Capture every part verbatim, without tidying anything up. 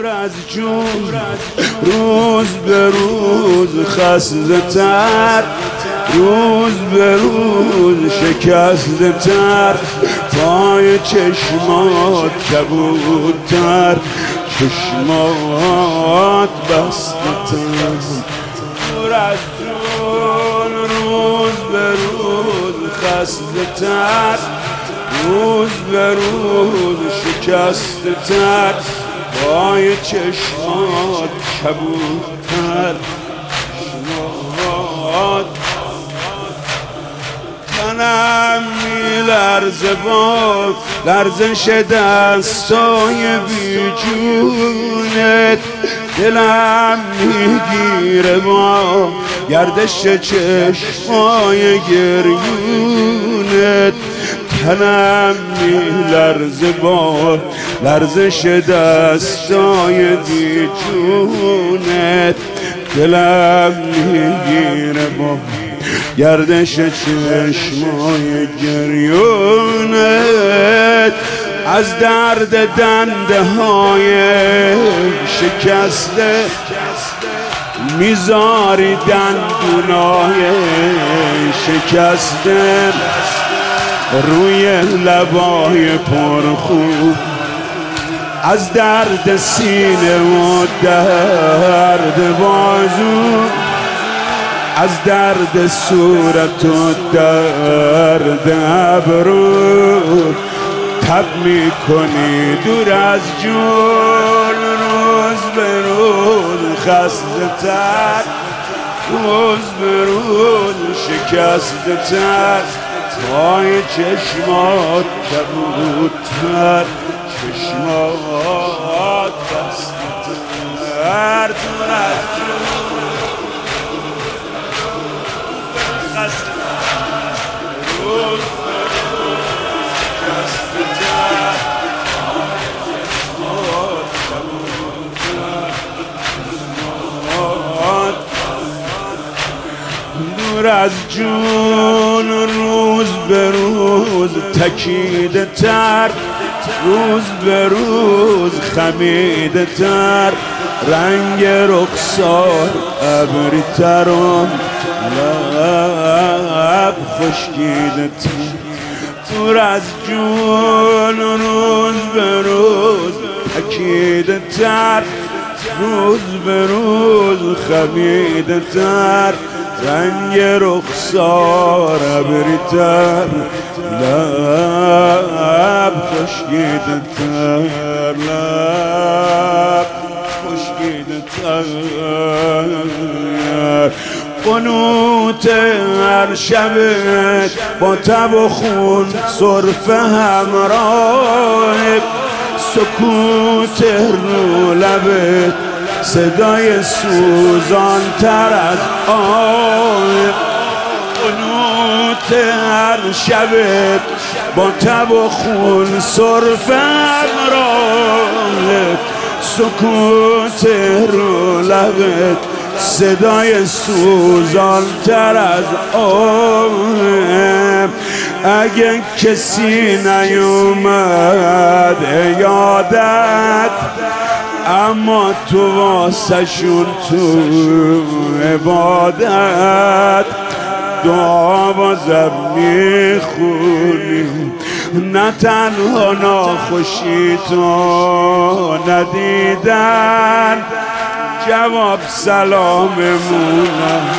دور از جون روز به روز خسته تر، روز به روز شکسته تر، پای چشمات کبودتر، چشمات بسته تر. دور از جون روز به روز خسته تر، روز به روز شکسته تر، پای چشمات کبودتر، چشمات. تنم میلرزه با لرزش دستای بیجونت، دلم میگیره با گردش چشمای گریونت، تنم میلرزه با لرزش دستای بیجونت، دلم میگیره با گردش چشمای گریونت. از درد دنده های شکسته میذاری دندونای شکسته روی لبای پرخون. از درد سینه و درد بازو، از درد صورت و درد ابرو تب میکنی دور از جون. روز به روز خسته تر، روز به روز شکسته تر، پای چشمات کبودتر، چشمات بسته تر. دور از جون خسته روز به روز شکسته تر، چشمات کبودتر، چشمات. دور از جون روز به روز تکیده تر، روز به روز خمیده تر، رنگ رخسار ابری تر و لب خشکیده تر. دور از جون روز به روز تکیده تر، روز به روز خمیده تر، رنگ رخسار ابری تر، لب خشکیده تر، لب خشکیده تر. قنوت هر شبت با تب و خون سرفه همراه، سکوت رو لبت صدای سوزان تر از آه. قنوت هر شبت با تب و خون سرفه همراه، سکوت رو لبت صدای سوزان تر از آه. اگه کسی نیومد یادت، اما تو واسه شون تو عبادت دعا بازم میخونی. نه تنها ناخوشی تو ندیدن، جواب سلاممونم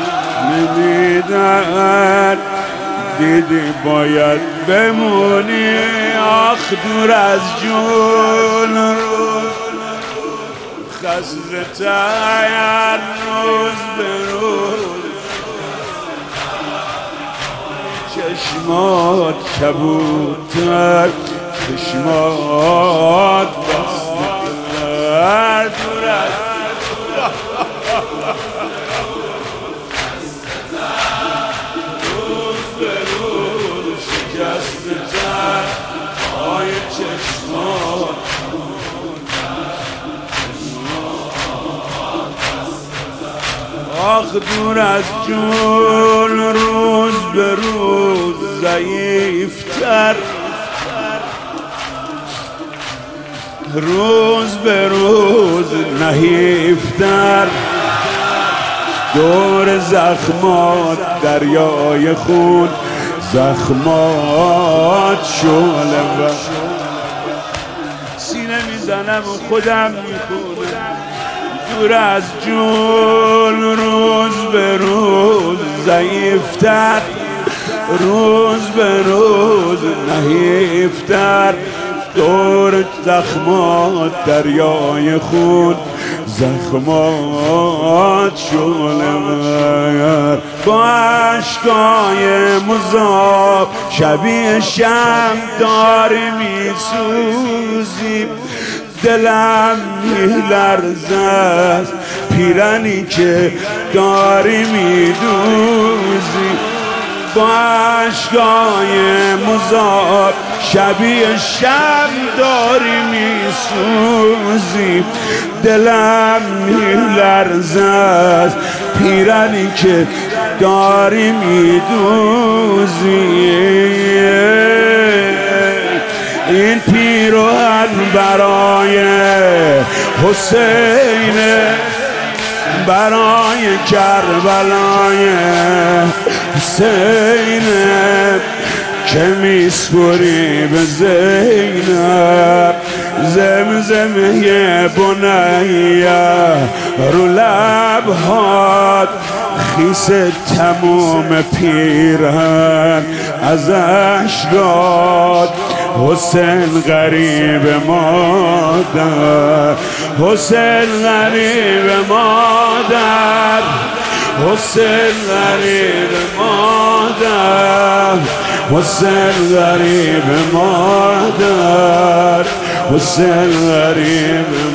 نمیدن. دیدی باید بمونی، آخ دور از جون روز خسته تر، روز به روز چشمات کبودتر، چشمات بسته تر. دور از روز به روز شکسته تر، پای چشمات آخ دور از جون روز به روز ضعیفتر، روز به روز نهیفتر دور زخمات دریای خون زخمات شعله و سینه میزنم و خودم میخونم دور از جون روز به روز ضعیفتر روز به روز نحیفتر دور زخمات دریای خون زخمات شعله ور با عشقای مذاب شبیه شمع داری میسوزی دلم میلرزه است پیرنی که داری میدوزی با عشقای مذاب شبیه شمع داری میسوزی دلم میلرزه است پیرنی که داری میدوزی این پیراهن برای حسین برای کربلای حسین که میسپری به زینب زمزمه بنیه رو لبهات خیس تموم پیرهن از اشکات حسین غریب مادر حسین غریب مادر حسین غریب مادر حسین غریب مادر حسین غریب